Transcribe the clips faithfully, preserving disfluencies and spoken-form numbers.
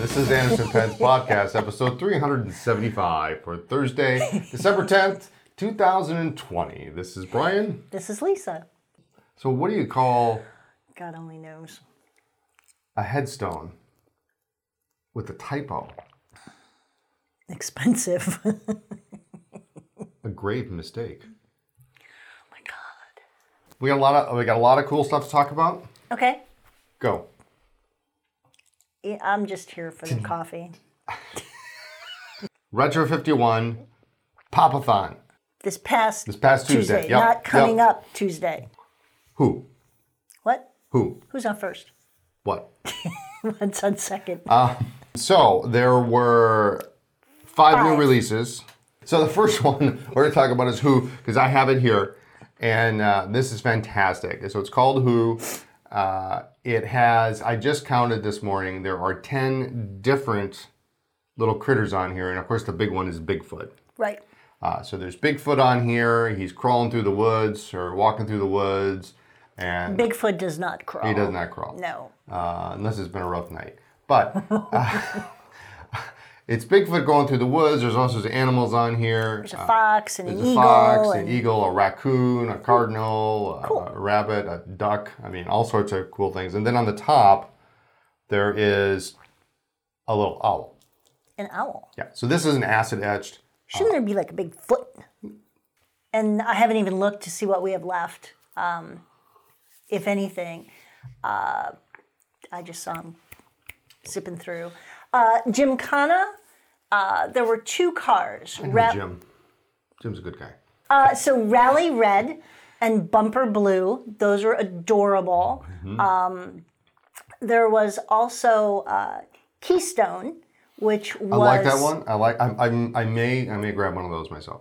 This is Anderson Penn's podcast, episode three hundred seventy-five for Thursday, December tenth, two thousand twenty. This is Brian. This is Lisa. So what do you call God only knows. a headstone with a typo? Expensive. A grave mistake. Oh my God. We got a lot of we got a lot of cool stuff to talk about. Okay. Go. Yeah, I'm just here for the coffee. Retro fifty-one Pop-a-thon. This past This past Tuesday. Tuesday, Yep, not coming yep. up Tuesday. Who? What? Who? Who's on first? What? What's on second? Uh, so there were five, Five. new releases. So the first one we're going to talk about is Who, because I have it here, and uh, this is fantastic. So it's called Who. Uh, it has, I just counted this morning, there are ten different little critters on here, and of course the big one is Bigfoot. Right. Uh, so there's Bigfoot on here. He's crawling through the woods or walking through the woods, and Bigfoot does not crawl. he does not crawl. No. Uh, unless it's been a rough night. But uh, it's Bigfoot going through the woods. There's also animals on here. There's a fox and There's an a eagle. fox, and an eagle, a raccoon, a cardinal, Cool. a, a rabbit, a duck. I mean, all sorts of cool things. And then on the top, there is a little owl. An owl. Yeah. So this is an acid etched. Shouldn't there be like a big foot? And I haven't even looked to see what we have left. Um, if anything, uh, I just saw him zipping through. Uh, Gymkhana, uh, there were two cars. I know Ra- Jim. Jim's a good guy. Uh, so Rally Red and Bumper Blue, those were adorable. Mm-hmm. Um, there was also uh, Keystone, which was... I like that one. I like. I, I, I may. I may grab one of those myself.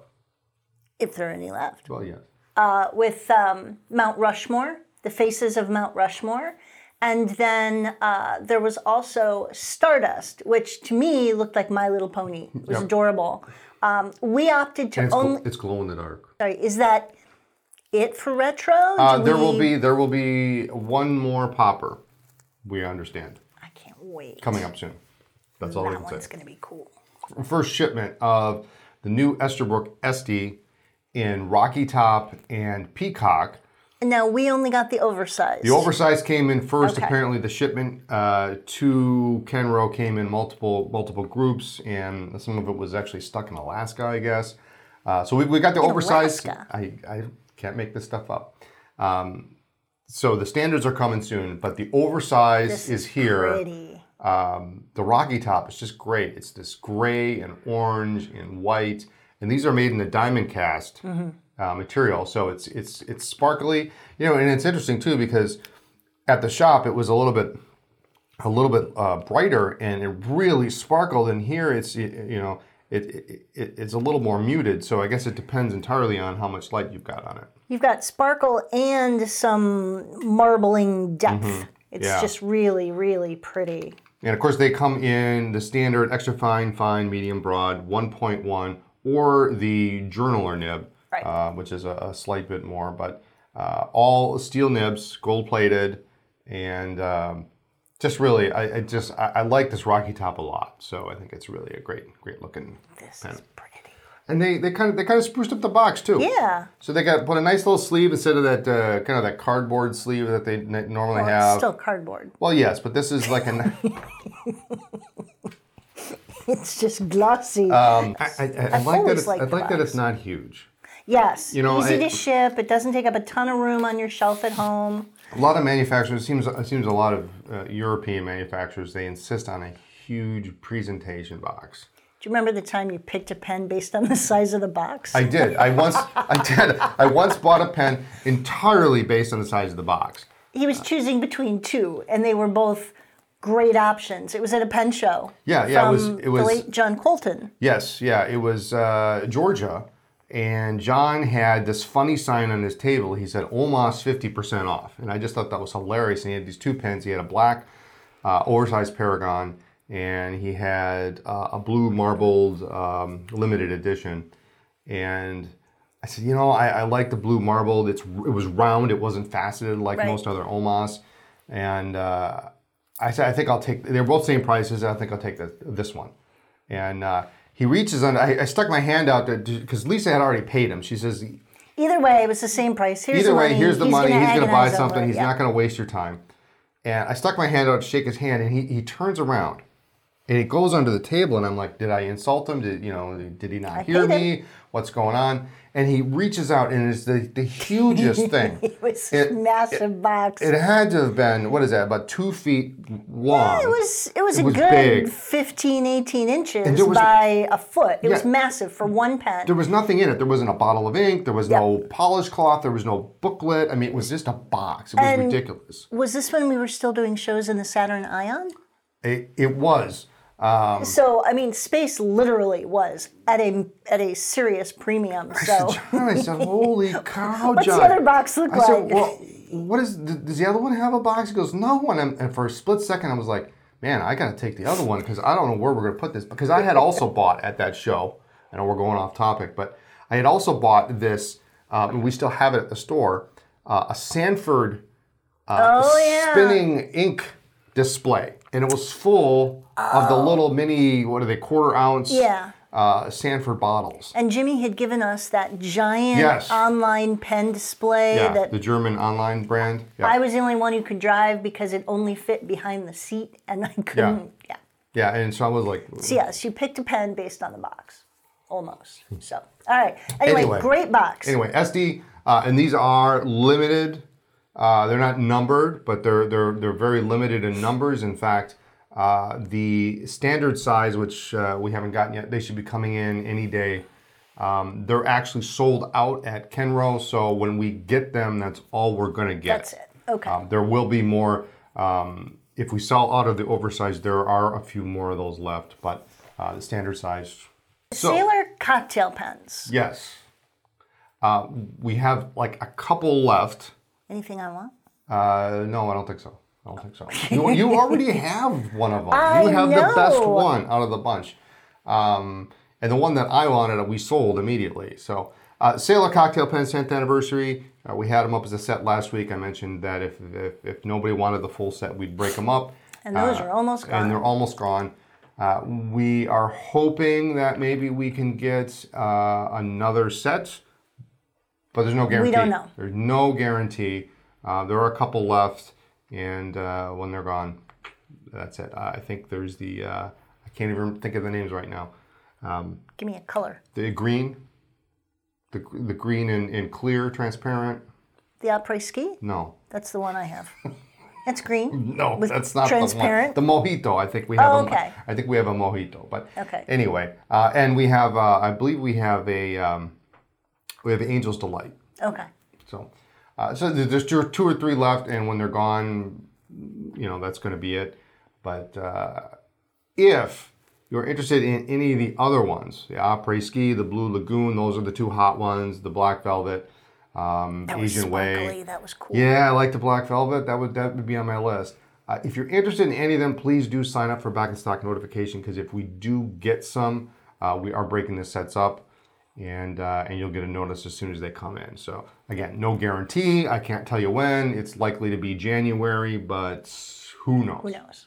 If there are any left. Well, yes. Uh, with um, Mount Rushmore, the faces of Mount Rushmore. And then uh, there was also Stardust, which to me looked like My Little Pony. It was Yep. adorable. Um, we opted to And it's, only... gl- it's glow in the dark. Sorry, is that it for retro? Uh, Do there will we- be there will be one more popper. We understand I can't wait. coming up soon. That's all I That can one's say. going to be cool. First shipment of the new Esterbrook Esty in Rocky Top and Peacock. Now, we only got the oversized. The oversized came in first. Okay. Apparently, the shipment uh, to Kenro came in multiple multiple groups, and some of it was actually stuck in Alaska, I guess. Uh, so we, we got the In oversized. Alaska? I, I can't make this stuff up. Um, so the standards are coming soon, but the oversized This is is here. pretty. Um, the Rocky Top is just great. It's this gray and orange and white, and these are made in a diamond cast Mm-hmm. uh, material. So it's it's it's sparkly, you know, and it's interesting too because at the shop it was a little bit a little bit uh, brighter and it really sparkled. And here it's you you know it, it, it it's a little more muted. So I guess it depends entirely on how much light you've got on it. You've got sparkle and some marbling depth. It's Mm-hmm. Yeah. just really, really pretty. And of course, they come in the standard extra fine, fine, medium, broad, one point one, or the journaler nib, Right. uh, which is a, a slight bit more. But uh, all steel nibs, gold plated, and um, just really, I, I just I, I like this Rocky Top a lot. So I think it's really a great, great looking This pen. is pretty. And they, they kind of they kind of spruced up the box too. Yeah. So they got put a nice little sleeve instead of that uh, kind of that cardboard sleeve that they n- normally Well, have. it's still cardboard. Well, yes, but this is like an. It's just glossy. Um, I, I, I, I I've like that. always It's, liked I the like that box. it's not huge. yes. you know, Easy I- to ship. It doesn't take up a ton of room on your shelf at home. A lot of manufacturers it seems it seems a lot of uh, European manufacturers they insist on a huge presentation box. Do you remember the time you picked a pen based on the size of the box? I did. I once I did. I once bought a pen entirely based on the size of the box. He was choosing between two, and they were both great options. It was at a pen show. Yeah, yeah, it was- from it was- the late John Colton. Yes, yeah, it was uh, Georgia, and John had this funny sign on his table. He said almost fifty percent off, and I just thought that was hilarious. And he had these two pens. He had a black uh, oversized Paragon, and he had uh, a blue marbled um, limited edition. And I said, you know, I, I like the blue marbled. It's it was round. It wasn't faceted like Right. most other Omas. And uh, I said, I think I'll take, they're both same prices. I think I'll take this, this one. And uh, he reaches on, I, I stuck my hand out because Lisa had already paid him. She says, either way, it was the same price. Here's either the way, money. here's the He's money. Gonna He's going to buy agonize something. over it. He's Yeah. not going to waste your time. And I stuck my hand out to shake his hand, and he, he turns around. And it goes under the table, and I'm like, did I insult him? Did you know? Did he not I hear paid me? him. What's going on? And he reaches out, and it's the, the hugest thing. It was It- a massive box. It had to have been, what is that, about two feet long. It was it was It a was good big. fifteen, eighteen inches And there was- by a foot. It was Yeah. massive for one pen. There was nothing in it. There wasn't a bottle of ink. There was Yep. no polish cloth. There was no booklet. I mean, it was just a box. It was And- ridiculous. Was this when we were still doing shows in the Saturn Ion? It, it was. Um, So I mean, space literally was at a at a serious premium. So John, I said, holy cow, what's John. the other box look I like? said, well, what is, does the other one have a box? He goes, no. And, I'm- and for a split second, I was like, man, I got to take the other one because I don't know where we're going to put this. Because I had also bought at that show, I know we're going off topic, but I had also bought this, um, and we still have it at the store, uh, a Sanford uh, Oh, yeah. spinning ink display. And it was full of the little mini, what are they, quarter ounce Yeah. uh, Sanford bottles. And Jimmy had given us that giant Yes. online pen display Yeah, that the German online brand. Yeah. I was the only one who could drive because it only fit behind the seat and I couldn't. Yeah. Yeah, and so I was like, So yes, you picked a pen based on the box. Almost. So all right. Anyway, Anyway. great box. anyway, S D, uh, and these are limited. Uh, they're not numbered, but they're they're they're very limited in numbers. In fact, uh, the standard size, which uh, we haven't gotten yet, they should be coming in any day. Um, they're actually sold out at Kenro, so when we get them, that's all we're going to get. That's it. Okay. Um, there will be more. Um, if we sell out of the oversized, there are a few more of those left, but uh, the standard size. So, Sailor cocktail pens. yes. Uh, we have like a couple left. Anything I want? Uh, no, I don't think so. I don't think so. You, you already have one of them. I you have the best know. one out of the bunch. Um, and the one that I wanted, we sold immediately. So, uh, Sailor Cocktail Pen tenth anniversary. Uh, we had them up as a set last week. I mentioned that if, if, if nobody wanted the full set, we'd break them up. And those Uh, are almost gone. And they're almost gone. Uh, we are hoping that maybe we can get uh, another set, but there's no guarantee. don't know. There's no guarantee. Uh, there are a couple left, and uh, when they're gone, that's it. Uh, I think there's the, uh, I can't even think of the names right now. Um, Give me a color. the green, the, the green and, and clear, transparent. The après ski? No. That's the one I have. That's green. No, With that's not transparent? the one. The mojito, I think we have. Oh, a, okay. I think we have a mojito, but Okay. anyway, uh, and we have, uh, I believe we have a, um, we have Angel's Delight. Okay. So, uh, so there- there's two, two or three left, and when they're gone, you know, that's going to be it. But uh, if you're interested in any of the other ones, the Après Ski, the Blue Lagoon, those are the two hot ones. The Black Velvet, um, That was Asian sparkly. Way. That was cool. Yeah, I like the Black Velvet. That would that would be on my list. Uh, if you're interested in any of them, please do sign up for Back in Stock notification, because if we do get some, uh, we are breaking the sets up, and uh, and you'll get a notice as soon as they come in. So again, no guarantee. I can't tell you when. It's likely to be January, but who knows? Who knows?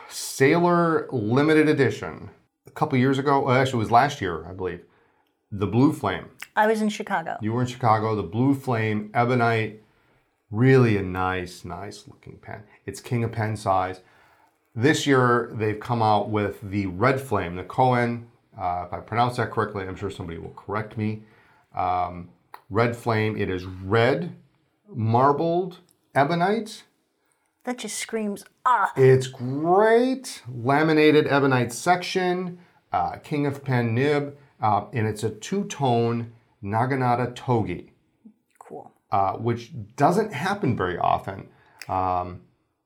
Sailor Limited Edition. A couple years ago, well, actually it was last year, I believe. The Blue Flame. I was in Chicago. You were in Chicago. The Blue Flame Ebonite, really a nice, nice looking pen. It's king of pen size. This year they've come out with the Red Flame, the Cohen. Uh, if I pronounce that correctly, I'm sure somebody will correct me. Um, red Flame. It is red, marbled ebonite. That just screams, ah. It's great. Laminated ebonite section, uh, king of pen nib, uh, and it's a two-tone Naginata Togi. Cool. Uh, which doesn't happen very often. Um,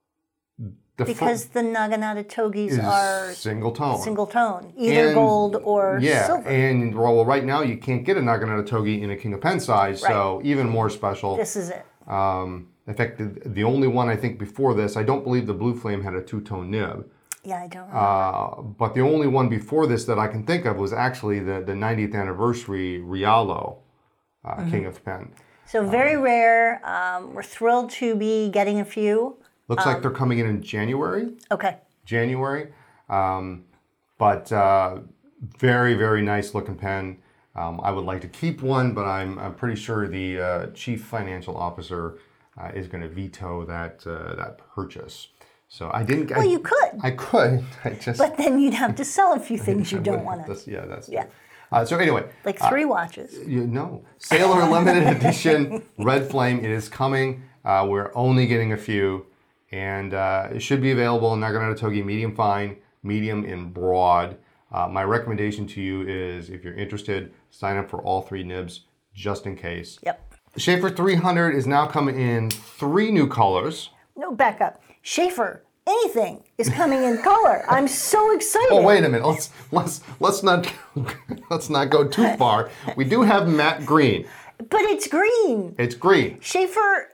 the Because the Naginata Togis is are single tone. single tone, either And- gold or yeah, silver. and well, right now you can't get a Naginata Togi in a King of Pen size, so even more special. This is it. Um, in fact, the, the only one I think before this, I don't believe the Blue Flame had a two-tone nib. Yeah, I don't know. Uh, but the only one before this that I can think of was actually the, the ninetieth anniversary Rialo uh, Mm-hmm. King of Pen. So very rare. Um, we're thrilled to be getting a few. Looks like they're coming in in January. Okay. January. Um, but uh, very, very nice looking pen. Um, I would like to keep one, but I'm, I'm pretty sure the uh, chief financial officer uh, is going to veto that uh, that purchase. So I didn't. Well, I, you could. I could. I just. But then you'd have to sell a few things you I don't would want have to. to- Yeah, that's. Yeah. True. Uh, so anyway. Like three watches. You know, Sailor Limited Edition Red Flame. It is coming. Uh, we're only getting a few, and uh, it should be available in Nagano Togi medium fine, medium, and broad. Uh, my recommendation to you is, if you're interested, sign up for all three nibs just in case. Yep. The Schaefer three hundred is now coming in three new colors. No, back up. Schaefer, anything is coming in color. I'm so excited. Oh, wait a minute. Let's let's let's not let's not go too far. We do have matte green. But it's green. It's green. Schaefer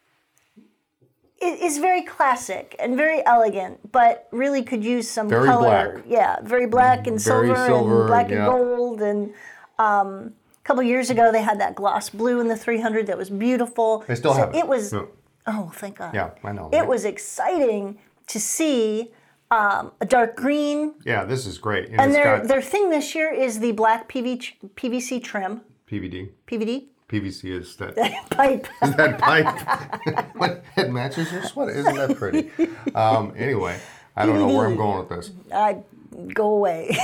i- is very classic and very elegant, but really could use some Very color. black. Yeah, very black and Very silver, silver, and black yeah. and gold. And um, a couple years ago, they had that gloss blue in the three hundred that was beautiful. They still so have it. It was, Yeah. oh, thank God. Yeah, I know. It was exciting to see um, a dark green. Yeah, this is great. And, And it's their, got their thing this year is the black P V, ch- P V C trim. P V D. P V D? P V C is that Pipe. is that pipe? What, it matches your sweater. Isn't that pretty? Um, anyway, I don't know where I'm going with this. I go away.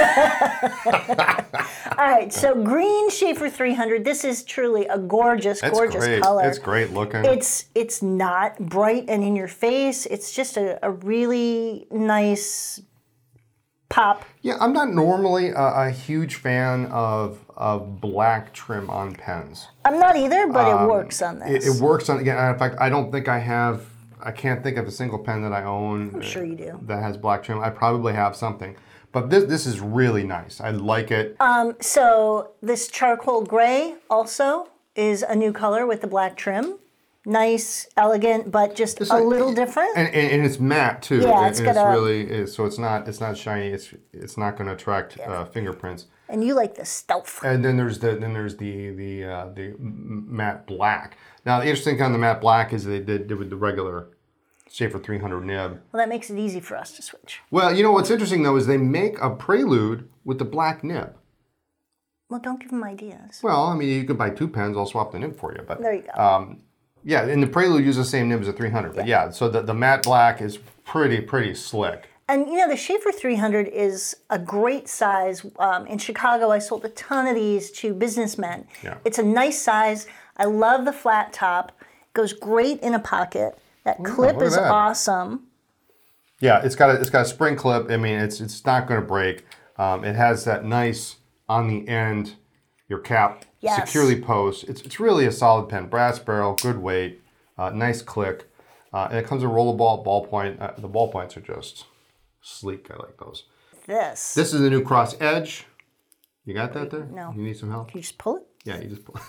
All right, so green Schaefer three hundred. This is truly a gorgeous, It's gorgeous great. color. It's great looking. It's it's not bright and in your face. It's just a, a really nice pop. Yeah, I'm not normally a, a huge fan of of black trim on pens. I'm not either, but it works on It, this. it works on again. In fact, I don't think I have. I can't think of a single pen that I own. I'm sure you do. That has black trim. I probably have something, but this this is really nice. I like it. So this charcoal gray also is a new color with the black trim. Nice, elegant, but just It's a like- little different. And, and, and it's matte too. Yeah, and, it's and got it's a- really is, so it's not it's not shiny. It's it's not going to attract uh, fingerprints. And you like the stealth. And then there's the then there's the the uh, the m- matte black. Now the interesting thing on the matte black is they did, did with the regular Schaefer three hundred nib. Well, that makes it easy for us to switch. Well, you know what's interesting though is they make a Prelude with the black nib. Well, don't give them ideas. Well, I mean you could buy two pens. I'll swap the nib for you. But There you go. um, yeah, and the Prelude uses the same nib as the three hundred. But yeah, so the, the matte black is pretty pretty slick. And you know, the Schaefer three hundred is a great size. Um, in Chicago, I sold a ton of these to businessmen. Yeah. It's a nice size. I love the flat top. Goes great in a pocket. That clip look at is that. awesome. Yeah, it's got a it's got a spring clip. I mean, it's it's not going to break. Um, it has that nice on the end, your cap Yes. securely posts. It's it's really a solid pen. Brass barrel, good weight, uh, nice click, uh, and it comes with rollerball ballpoint. Uh, the ballpoints are just sleek. I like those. This. This is the new Cross Edge. You got that there? No. You need some help? You just pull it. Yeah, you just pull.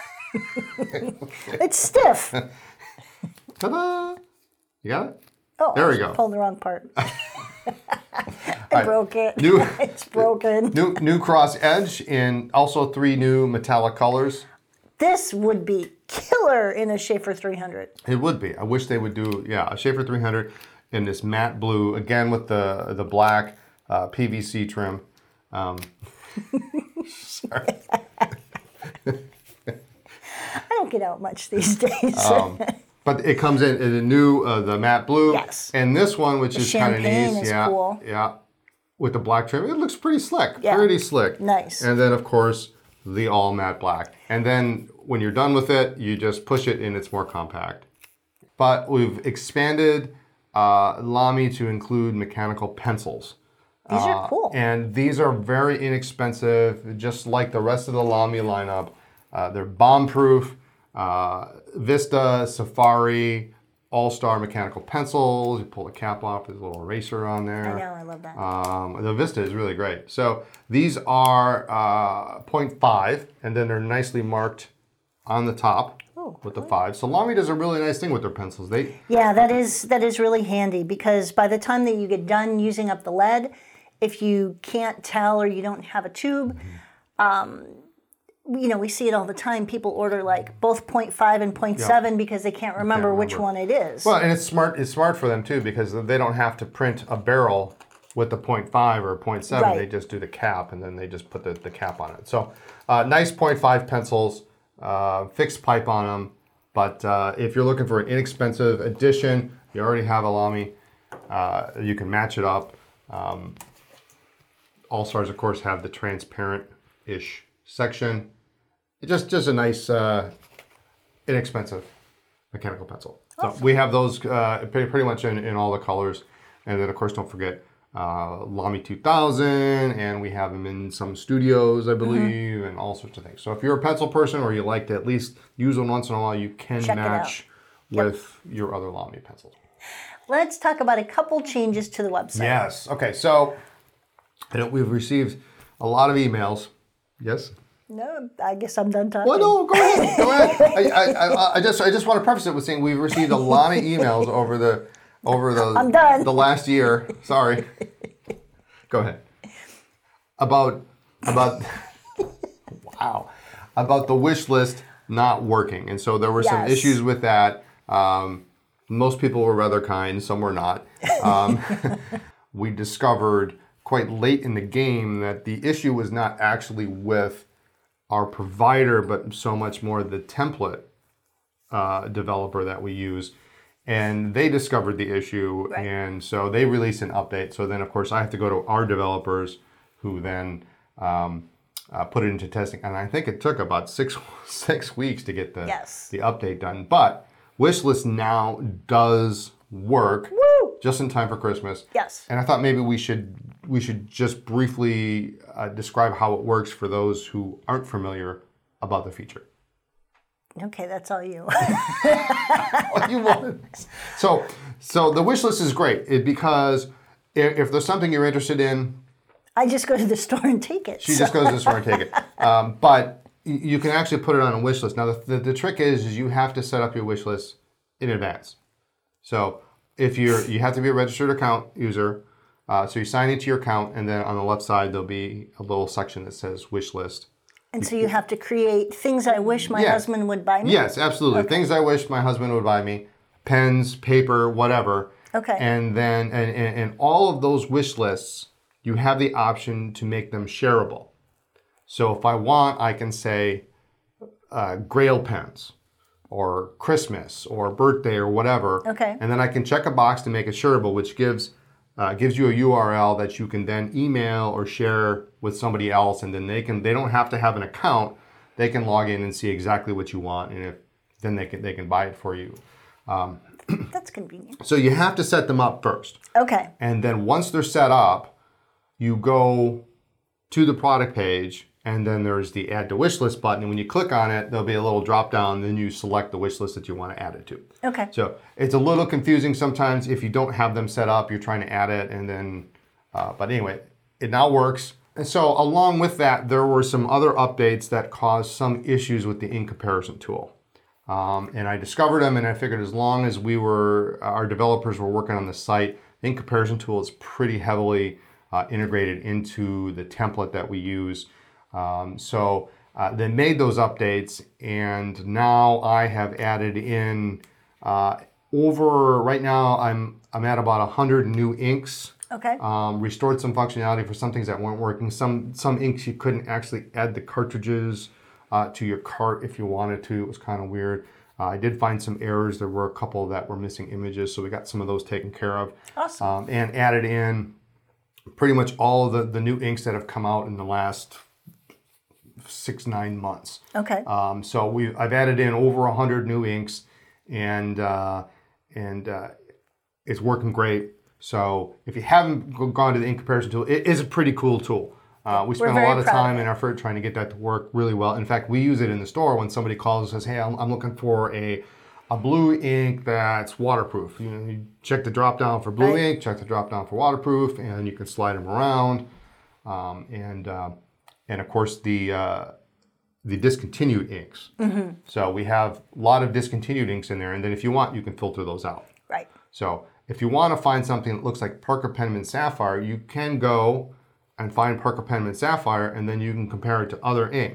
It's stiff. Ta-da! You got it? Oh, There I we just go. pulled the wrong part. I right. broke it. New- It's broken. New new Cross Edge in also three new metallic colors. This would be killer in a Schaefer three hundred. It would be. I wish they would do, yeah, a Schaefer three hundred in this matte blue, again with the the black uh, P V C trim. Um, sorry. I don't get out much these days. Um, but it comes in in a new, uh, the matte blue. Yes. And this one, which is kind of champagne neat. is yeah, cool. yeah. With the black trim. It looks pretty slick. Yeah. Pretty slick. Nice. And then, of course, the all matte black. And then when you're done with it, you just push it and it's more compact. But we've expanded uh, Lamy to include mechanical pencils. These Uh, are cool. And these are very inexpensive, just like the rest of the Lamy lineup. Uh, they're bomb-proof. Uh, Vista, Safari, All-Star mechanical pencils. You pull the cap off, there's a little eraser on there. I know, I love that. Um, the Vista is really great. So these are uh, point five, and then they're nicely marked on the top Oh, with the five. So Lamy does a really nice thing with their pencils. They Yeah, that is that is really handy because by the time that you get done using up the lead, if you can't tell or you don't have a tube, um, you know, we see it all the time. People order like both point five and point seven because they can't remember, remember which one it is. Well, and it's smart. It's smart for them too because they don't have to print a barrel with the point five or point seven. Right. They just do the cap and then they just put the, the cap on it. So uh, nice point five pencils, uh, fixed pipe on them. But uh, if you're looking for an inexpensive addition, you already have a Lamy. Uh, you can match it up. Um, All-Stars, of course, have the transparent-ish section. It's just just a nice, uh, inexpensive mechanical pencil. Awesome. So we have those uh, pretty, pretty much in, in all the colors. And then, of course, don't forget uh, Lamy two thousand, and we have them in some studios, I believe, mm-hmm. and all sorts of things. So if you're a pencil person or you like to at least use one once in a while, you can Check match yep. with your other Lamy pencils. Let's talk about a couple changes to the website. Yes. Okay, so I know we've received a lot of emails. Yes? No, I guess I'm done talking. Well, no, go ahead. Go ahead. I, I, I, I just I just want to preface it with saying we've received a lot of emails over the over the I'm done. the last year. Sorry. Go ahead. About about wow. About the wish list not working. And so there were some Yes. issues with that. Um, most people were rather kind, some were not. Um, we discovered quite late in the game that the issue was not actually with our provider, but so much more the template uh, developer that we use. And they discovered the issue, Right. and so they released an update. So then, of course, I have to go to our developers who then um, uh, put it into testing. And I think it took about six six weeks to get the, Yes. the update done. But Wishlist now does work Woo! just in time for Christmas. Yes. And I thought maybe we should we should just briefly uh, describe how it works for those who aren't familiar about the feature. Okay, that's all you. What you wanted. So, so the wish list is great it, because if, if there's something you're interested in, I just go to the store and take it. she so- just goes to the store and take it. Um, but y- you can actually put it on a wish list. Now, the, the, the trick is, is you have to set up your wish list in advance. So if you're, you have to be a registered account user. Uh, so you sign into your account, and then on the left side, there'll be a little section that says wish list. And so you have to create things I wish my Yeah. husband would buy me? Yes, absolutely. Okay. Things I wish my husband would buy me, pens, paper, whatever. Okay. And then, and, and, and all of those wish lists, you have the option to make them shareable. So if I want, I can say uh, Grail pens, or Christmas, or birthday, or whatever. Okay. And then I can check a box to make it shareable, which gives uh, gives you a U R L that you can then email or share with somebody else, and then they can they don't have to have an account. They can log in and see exactly what you want, and if then they can they can buy it for you. Um, That's convenient. so you have to set them up first, Okay. and then once they're set up, you go to the product page, and then there's the add to wish list button. And when you click on it, there'll be a little drop down. Then you select the wish list that you want to add it to. Okay. So it's a little confusing sometimes if you don't have them set up. You're trying to add it, and then, uh, but anyway, it now works. And so along with that, there were some other updates that caused some issues with the ink comparison tool. Um, and I discovered them, and I figured as long as we were, our developers were working on the site, the ink comparison tool is pretty heavily uh, integrated into the template that we use. Um, so uh, they made those updates, and now I have added in uh, over right now. I'm I'm at about a hundred new inks. Okay. Um, restored some functionality for some things that weren't working. Some some inks you couldn't actually add the cartridges uh, to your cart if you wanted to. It was kind of weird. Uh, I did find some errors. There were a couple that were missing images, so we got some of those taken care of. Awesome. Um, and added in pretty much all of the, the new inks that have come out in the last six, nine months. Okay. Um, so we I've added in over a hundred new inks, and uh, and uh, it's working great. So if you haven't g- gone to the ink comparison tool, it is a pretty cool tool. Uh, we spent a very lot of proud of time it. and effort trying to get that to work really well. In fact, we use it in the store when somebody calls and says, "Hey, I'm, I'm looking for a a blue ink that's waterproof." You know, you check the drop down for blue Right. ink, check the drop down for waterproof, and you can slide them around. Um, and uh, and of course the uh, the discontinued inks. Mm-hmm. So we have a lot of discontinued inks in there, and then if you want, you can filter those out. Right. So if you want to find something that looks like Parker Penman Sapphire, you can go and find Parker Penman Sapphire, and then you can compare it to other inks.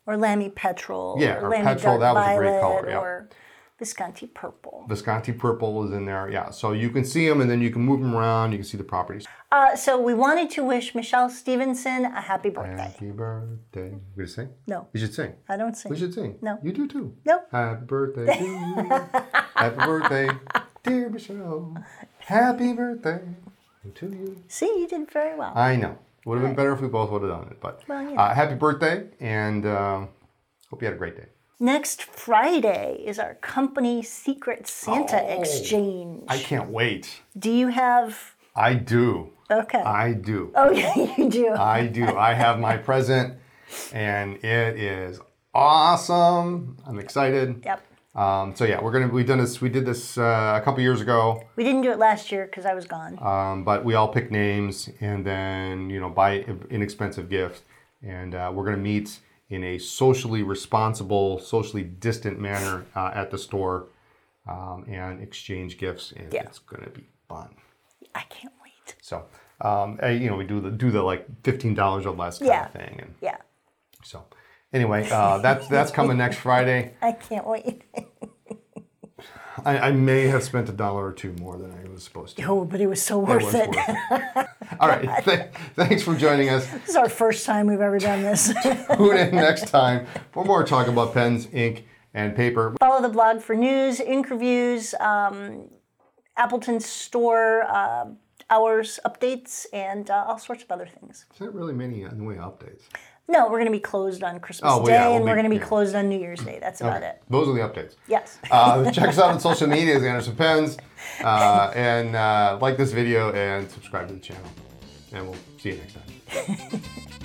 Or Lamy Petrol. Yeah, or or Lamy Petrol, Dark that was a great Violet, color, yeah. Or Visconti Purple. Visconti Purple is in there, yeah. So you can see them and then you can move them around. You can see the properties. Uh, so we wanted to wish Michelle Stevenson a happy birthday. Happy birthday. You gonna sing? No, You should sing. I don't sing. We should sing. No. You do too. Nope. Happy birthday to you. Happy birthday, dear Michelle. Happy birthday to you. See, you did very well. I know. Would have been better if we both would have done it. But Well, yeah. uh, happy birthday, and uh, hope you had a great day. Next Friday is our company secret Santa Oh, exchange. I can't wait. Do you have... I do. Okay. I do. Oh, yeah, you do. I do. I have my present, and it is awesome. I'm excited. Yep. Um, so yeah, we're gonna. We've done this. We did this uh, a couple years ago. We didn't do it last year because I was gone. Um, but we all pick names and then you know buy inexpensive gifts, and uh, we're gonna meet in a socially responsible, socially distant manner uh, at the store, um, and exchange gifts, and Yeah. it's gonna be fun. I can't wait. So, um, uh, you know, we do the do the like fifteen dollars or less kind Yeah. of thing, and Yeah. so anyway, uh, that's that's coming next Friday. I can't wait. I, I may have spent a dollar or two more than I was supposed to. Oh, but it was so It worth was it. worth it. All right, th- thanks for joining us. This is our first time we've ever done this. Tune in next time for more talk about pens, ink, and paper. Follow the blog for news, ink reviews, um, Appleton store uh, hours updates, and uh, all sorts of other things. There's not really many in the way of updates. No, we're going to be closed on Christmas Oh, well, Day, yeah, we'll and we're be- going to be yeah. closed on New Year's Day. That's about Okay, it. those are the updates. Yes. Uh, check us out on social media as Anderson Pens, uh, and uh, like this video and subscribe to the channel. And we'll see you next time.